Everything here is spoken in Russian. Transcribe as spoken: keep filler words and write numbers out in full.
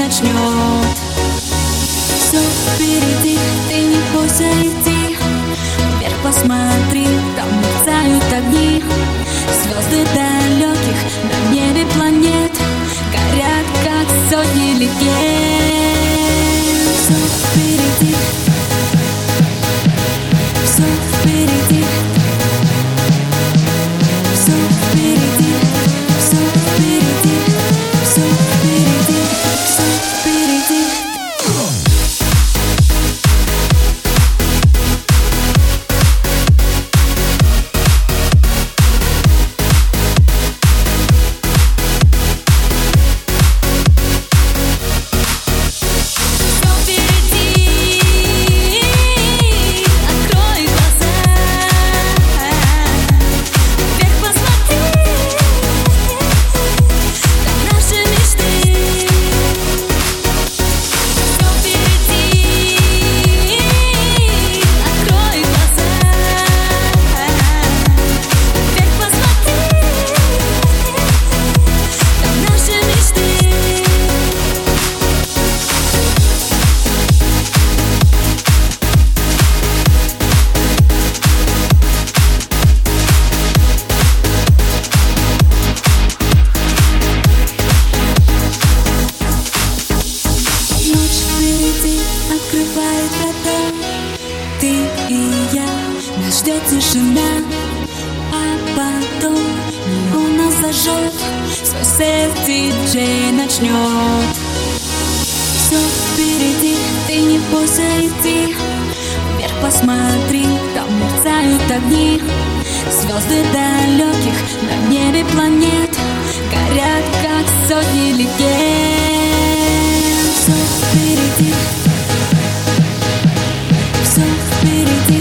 начнет. Все впереди, ты не бойся идти. Вверх посмотри, там мерцают огни. Звезды далеких на небе планет горят, как сотни легенд. Все впереди, все впереди, все впереди, все впереди, все впереди, все впереди. Открывает врата, ты и я, нас ждет тишина. А потом неон нас зажжет, свой сет диджей начнет. Все впереди, ты не бойся идти. Вверх посмотри, там мерцают огни. Звезды далеких на небе планет горят, как сотни легенд. Все впереди, все впереди.